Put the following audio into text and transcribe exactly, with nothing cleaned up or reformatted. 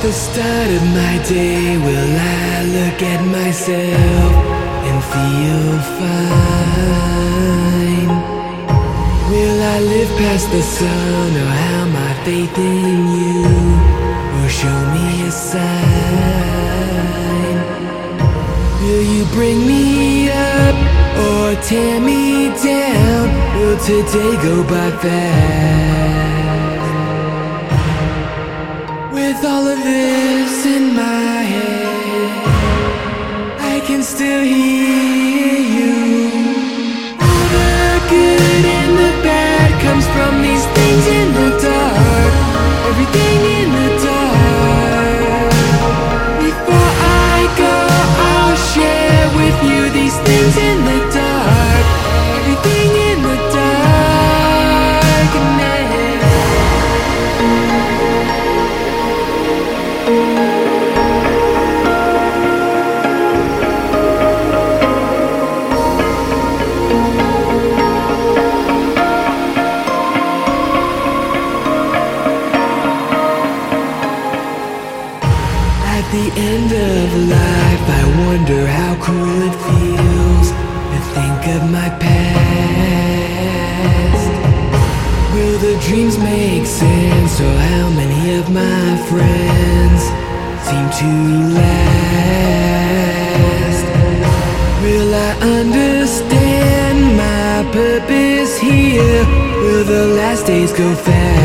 the start of my day, will I look at myself and feel fine? Will I live past the sun, or have my faith in you, or show me a sign? Will you bring me up or tear me down? Will today go by fast? With all of this in my head, I can still hear you. All the good and the bad comes from these things in the dark. Everything in the dark. Before I go, I'll share with you these things in the dark. Everything in the darkness. At the end of life, I wonder how cool it feels to think of my past. Will the dreams make sense, or how many of my friends seem to last? Will I understand my purpose here? Will the last days go fast?